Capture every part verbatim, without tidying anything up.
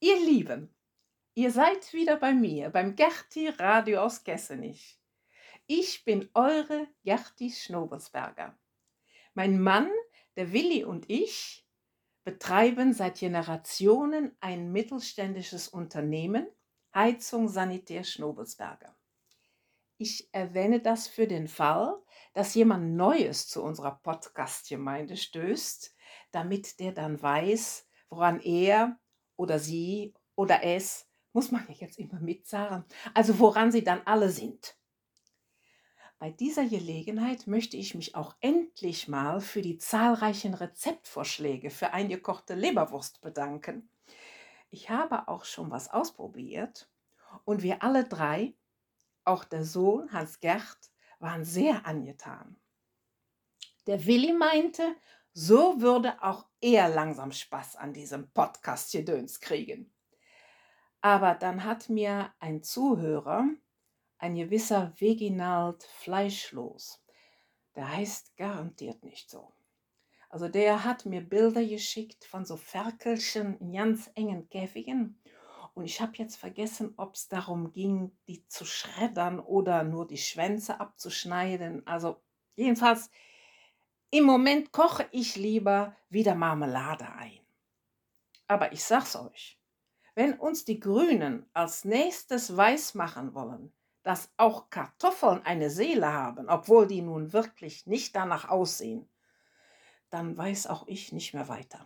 Ihr Lieben, ihr seid wieder bei mir, beim Gerti Radio aus Gessenich. Ich bin eure Gerti Schnobelsberger. Mein Mann, der Willi und ich betreiben seit Generationen ein mittelständisches Unternehmen, Heizung Sanitär Schnobelsberger. Ich erwähne das für den Fall, dass jemand Neues zu unserer Podcast-Gemeinde stößt, damit der dann weiß, woran er oder sie oder es, muss man ja jetzt immer mitsagen, also woran sie dann alle sind. Bei dieser Gelegenheit möchte ich mich auch endlich mal für die zahlreichen Rezeptvorschläge für eingekochte Leberwurst bedanken. Ich habe auch schon was ausprobiert und wir alle drei, auch der Sohn Hans-Gert, waren sehr angetan. Der Willi meinte, so würde auch er langsam Spaß an diesem Podcast-Gedöns kriegen. Aber dann hat mir ein Zuhörer, ein gewisser Weginald Fleischlos, der heißt garantiert nicht so. Also der hat mir Bilder geschickt von so Ferkelchen in ganz engen Käfigen. Und ich habe jetzt vergessen, ob es darum ging, die zu schreddern oder nur die Schwänze abzuschneiden. Also jedenfalls, im Moment koche ich lieber wieder Marmelade ein. Aber ich sag's euch, wenn uns die Grünen als nächstes weismachen wollen, dass auch Kartoffeln eine Seele haben, obwohl die nun wirklich nicht danach aussehen, dann weiß auch ich nicht mehr weiter.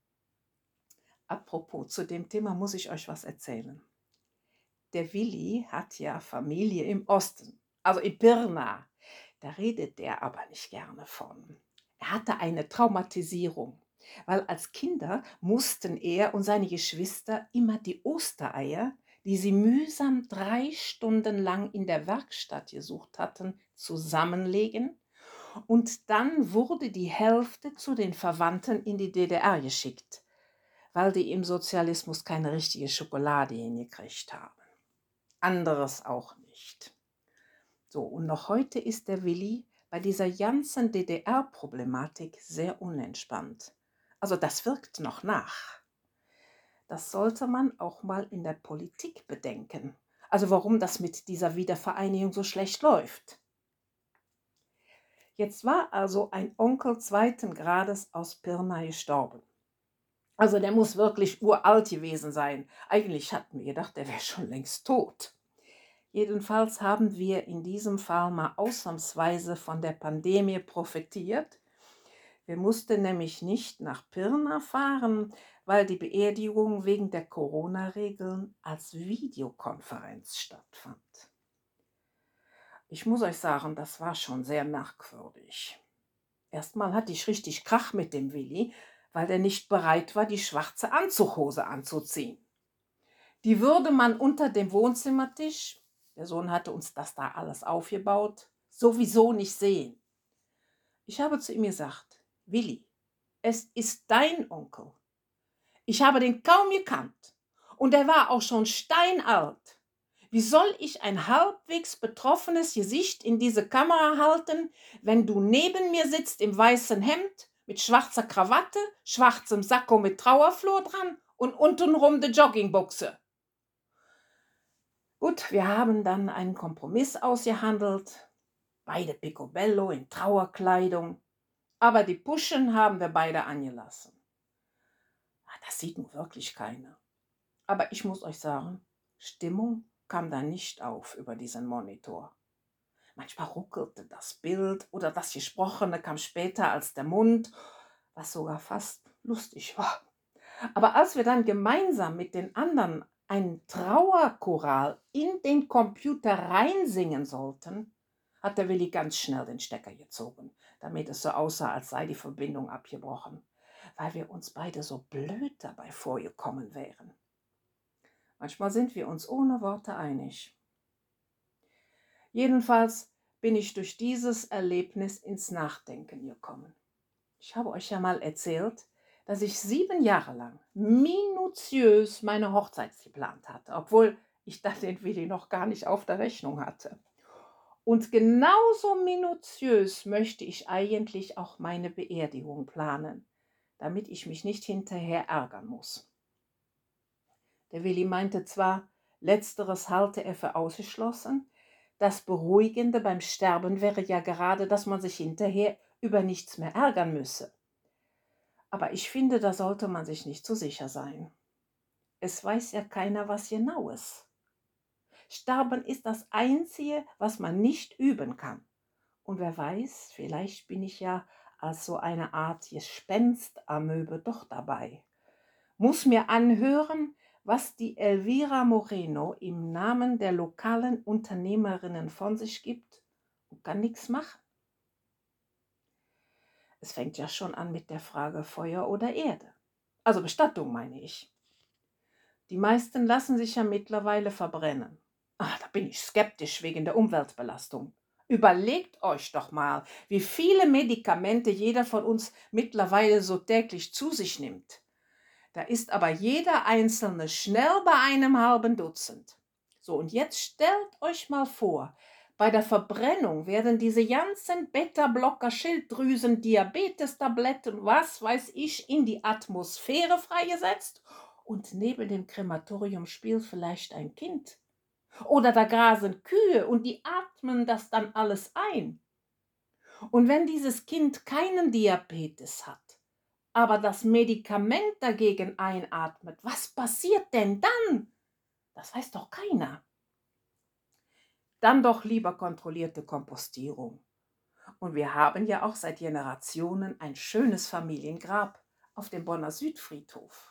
Apropos, zu dem Thema muss ich euch was erzählen. Der Willi hat ja Familie im Osten, also in Pirna. Da redet der aber nicht gerne von. Er hatte eine Traumatisierung, weil als Kinder mussten er und seine Geschwister immer die Ostereier, die sie mühsam drei Stunden lang in der Werkstatt gesucht hatten, zusammenlegen, und dann wurde die Hälfte zu den Verwandten in die D D R geschickt, weil die im Sozialismus keine richtige Schokolade hingekriegt haben. Anderes auch nicht. So, und noch heute ist der Willi bei dieser ganzen D D R-Problematik sehr unentspannt. Also das wirkt noch nach. Das sollte man auch mal in der Politik bedenken. Also warum das mit dieser Wiedervereinigung so schlecht läuft. Jetzt war also ein Onkel zweiten Grades aus Pirna gestorben. Also der muss wirklich uralt gewesen sein. Eigentlich hatten wir gedacht, der wäre schon längst tot. Jedenfalls haben wir in diesem Fall mal ausnahmsweise von der Pandemie profitiert. Wir mussten nämlich nicht nach Pirna fahren, weil die Beerdigung wegen der Corona-Regeln als Videokonferenz stattfand. Ich muss euch sagen, das war schon sehr merkwürdig. Erstmal hatte ich richtig Krach mit dem Willi, weil der nicht bereit war, die schwarze Anzughose anzuziehen. Die würde man unter dem Wohnzimmertisch, der Sohn hatte uns das da alles aufgebaut, sowieso nicht sehen. Ich habe zu ihm gesagt, Willi, es ist dein Onkel. Ich habe den kaum gekannt und er war auch schon steinalt. Wie soll ich ein halbwegs betroffenes Gesicht in diese Kamera halten, wenn du neben mir sitzt im weißen Hemd mit schwarzer Krawatte, schwarzem Sakko mit Trauerflor dran und untenrum de Joggingbuchse? Gut, wir haben dann einen Kompromiss ausgehandelt, beide picobello in Trauerkleidung, aber die Puschen haben wir beide angelassen. Das sieht nun wirklich keiner. Aber ich muss euch sagen, Stimmung kam da nicht auf über diesen Monitor. Manchmal ruckelte das Bild oder das Gesprochene kam später als der Mund, was sogar fast lustig war. Aber als wir dann gemeinsam mit den anderen einen Trauerchoral in den Computer reinsingen sollten, hat der Willi ganz schnell den Stecker gezogen, damit es so aussah, als sei die Verbindung abgebrochen, weil wir uns beide so blöd dabei vorgekommen wären. Manchmal sind wir uns ohne Worte einig. Jedenfalls bin ich durch dieses Erlebnis ins Nachdenken gekommen. Ich habe euch ja mal erzählt, dass ich sieben Jahre lang minutiös meine Hochzeit geplant hatte, obwohl ich da den Willi noch gar nicht auf der Rechnung hatte. Und genauso minutiös möchte ich eigentlich auch meine Beerdigung planen, damit ich mich nicht hinterher ärgern muss. Der Willi meinte zwar, letzteres halte er für ausgeschlossen, das Beruhigende beim Sterben wäre ja gerade, dass man sich hinterher über nichts mehr ärgern müsse. Aber ich finde, da sollte man sich nicht zu sicher sein. Es weiß ja keiner was Genaues. Sterben ist das Einzige, was man nicht üben kann. Und wer weiß, vielleicht bin ich ja als so eine Art Gespenst-Amöbe doch dabei. Muss mir anhören, was die Elvira Moreno im Namen der lokalen Unternehmerinnen von sich gibt und kann nichts machen. Es fängt ja schon an mit der Frage Feuer oder Erde. Also Bestattung meine ich. Die meisten lassen sich ja mittlerweile verbrennen. Ah, da bin ich skeptisch wegen der Umweltbelastung. Überlegt euch doch mal, wie viele Medikamente jeder von uns mittlerweile so täglich zu sich nimmt. Da ist aber jeder Einzelne schnell bei einem halben Dutzend. So, und jetzt stellt euch mal vor, bei der Verbrennung werden diese ganzen Beta-Blocker, Schilddrüsen, Diabetes-Tabletten, was weiß ich, in die Atmosphäre freigesetzt und neben dem Krematorium spielt vielleicht ein Kind. Oder da grasen Kühe und die atmen das dann alles ein. Und wenn dieses Kind keinen Diabetes hat, aber das Medikament dagegen einatmet, was passiert denn dann? Das weiß doch keiner. Dann doch lieber kontrollierte Kompostierung. Und wir haben ja auch seit Generationen ein schönes Familiengrab auf dem Bonner Südfriedhof.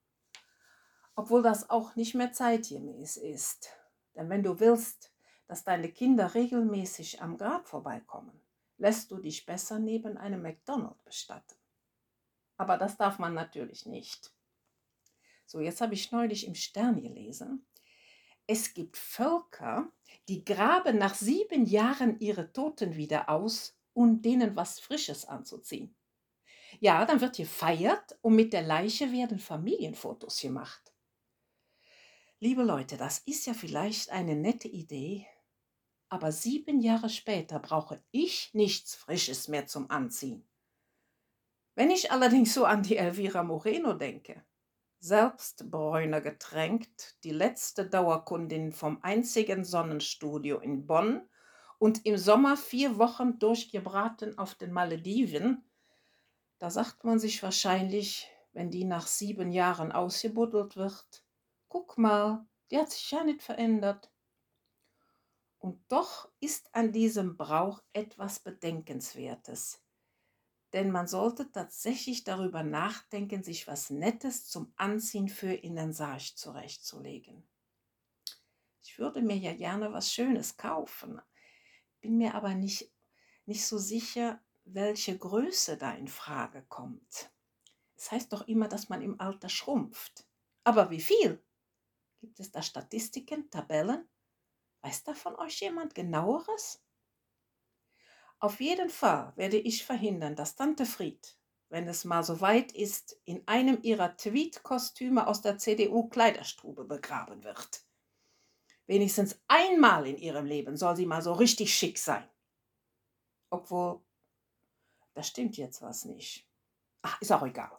Obwohl das auch nicht mehr zeitgemäß ist. Denn wenn du willst, dass deine Kinder regelmäßig am Grab vorbeikommen, lässt du dich besser neben einem McDonald's bestatten. Aber das darf man natürlich nicht. So, jetzt habe ich neulich im Stern gelesen, es gibt Völker, die graben nach sieben Jahren ihre Toten wieder aus, um denen was Frisches anzuziehen. Ja, dann wird gefeiert und mit der Leiche werden Familienfotos gemacht. Liebe Leute, das ist ja vielleicht eine nette Idee, aber sieben Jahre später brauche ich nichts Frisches mehr zum Anziehen. Wenn ich allerdings so an die Elvira Moreno denke, selbst Bräuner getränkt, die letzte Dauerkundin vom einzigen Sonnenstudio in Bonn und im Sommer vier Wochen durchgebraten auf den Malediven, da sagt man sich wahrscheinlich, wenn die nach sieben Jahren ausgebuddelt wird, guck mal, die hat sich ja nicht verändert. Und doch ist an diesem Brauch etwas Bedenkenswertes. Denn man sollte tatsächlich darüber nachdenken, sich was Nettes zum Anziehen für in den Sarg zurechtzulegen. Ich würde mir ja gerne was Schönes kaufen, bin mir aber nicht, nicht so sicher, welche Größe da in Frage kommt. Es heißt doch immer, dass man im Alter schrumpft. Aber wie viel? Gibt es da Statistiken, Tabellen? Weiß da von euch jemand genaueres? Auf jeden Fall werde ich verhindern, dass Tante Fried, wenn es mal so weit ist, in einem ihrer Tweed-Kostüme aus der C D U-Kleiderstube begraben wird. Wenigstens einmal in ihrem Leben soll sie mal so richtig schick sein. Obwohl, da stimmt jetzt was nicht. Ach, ist auch egal.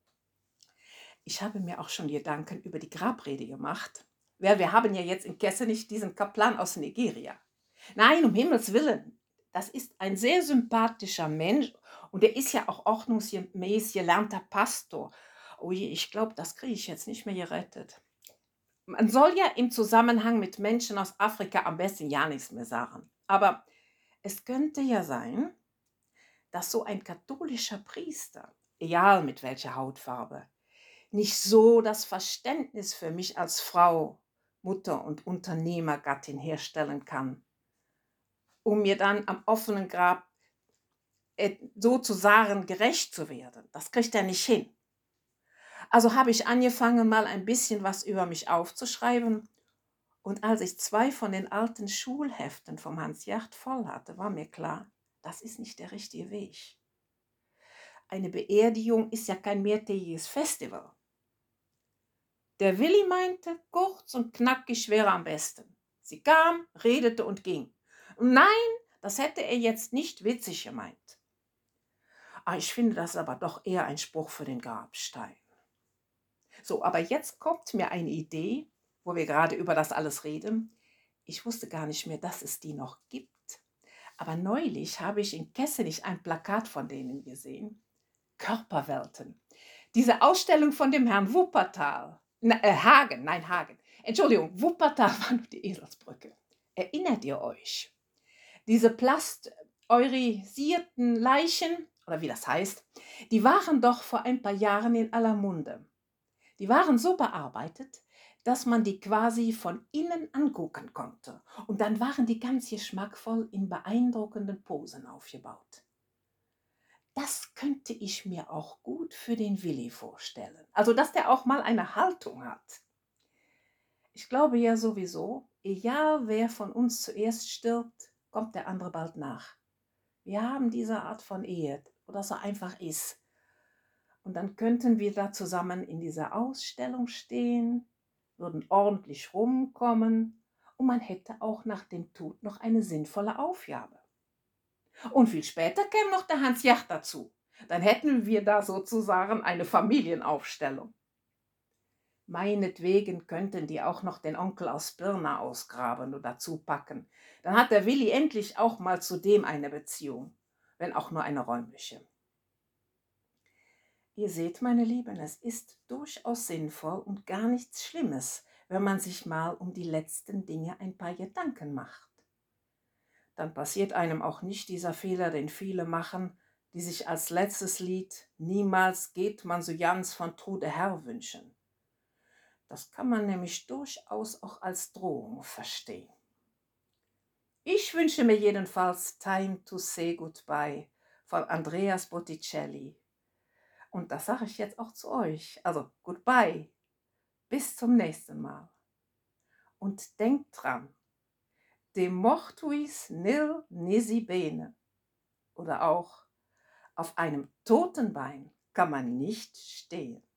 Ich habe mir auch schon Gedanken über die Grabrede gemacht. Ja, wir haben ja jetzt in Kessenich diesen Kaplan aus Nigeria. Nein, um Himmels Willen. Das ist ein sehr sympathischer Mensch und er ist ja auch ordnungsgemäß gelernter Pastor. Oh je, ich glaube, das kriege ich jetzt nicht mehr gerettet. Man soll ja im Zusammenhang mit Menschen aus Afrika am besten ja nichts mehr sagen. Aber es könnte ja sein, dass so ein katholischer Priester, egal mit welcher Hautfarbe, nicht so das Verständnis für mich als Frau, Mutter und Unternehmergattin herstellen kann, um mir dann am offenen Grab äh, sozusagen gerecht zu werden. Das kriegt er nicht hin. Also habe ich angefangen, mal ein bisschen was über mich aufzuschreiben. Und als ich zwei von den alten Schulheften vom Hans Jacht voll hatte, war mir klar, das ist nicht der richtige Weg. Eine Beerdigung ist ja kein mehrtägiges Festival. Der Willi meinte, kurz und knackig wäre am besten. Sie kam, redete und ging. Nein, das hätte er jetzt nicht witzig gemeint. Ah, ich finde das aber doch eher ein Spruch für den Grabstein. So, aber jetzt kommt mir eine Idee, wo wir gerade über das alles reden. Ich wusste gar nicht mehr, dass es die noch gibt. Aber neulich habe ich in Kessenich ein Plakat von denen gesehen. Körperwelten. Diese Ausstellung von dem Herrn Wuppertal. Na, äh, Hagen, nein, Hagen. Entschuldigung, Wuppertal war nur die Eselsbrücke. Erinnert ihr euch? Diese pasteurisierten Leichen, oder wie das heißt, die waren doch vor ein paar Jahren in aller Munde. Die waren so bearbeitet, dass man die quasi von innen angucken konnte. Und dann waren die ganz geschmackvoll in beeindruckenden Posen aufgebaut. Das könnte ich mir auch gut für den Willi vorstellen. Also, dass der auch mal eine Haltung hat. Ich glaube ja sowieso, egal wer von uns zuerst stirbt, kommt der andere bald nach. Wir haben diese Art von Ehe, wo das so einfach ist. Und dann könnten wir da zusammen in dieser Ausstellung stehen, würden ordentlich rumkommen und man hätte auch nach dem Tod noch eine sinnvolle Aufgabe. Und viel später käme noch der Hans Jach dazu. Dann hätten wir da sozusagen eine Familienaufstellung. Meinetwegen könnten die auch noch den Onkel aus Pirna ausgraben und dazu packen. Dann hat der Willi endlich auch mal zu dem eine Beziehung, wenn auch nur eine räumliche. Ihr seht, meine Lieben, es ist durchaus sinnvoll und gar nichts Schlimmes, wenn man sich mal um die letzten Dinge ein paar Gedanken macht. Dann passiert einem auch nicht dieser Fehler, den viele machen, die sich als letztes Lied "Niemals geht man so ganz von Trude Herr" wünschen. Das kann man nämlich durchaus auch als Drohung verstehen. Ich wünsche mir jedenfalls "Time to Say Goodbye" von Andreas Botticelli. Und das sage ich jetzt auch zu euch. Also goodbye, bis zum nächsten Mal. Und denkt dran, de mortuis nil nisi bene. Oder auch, auf einem toten Bein kann man nicht stehen.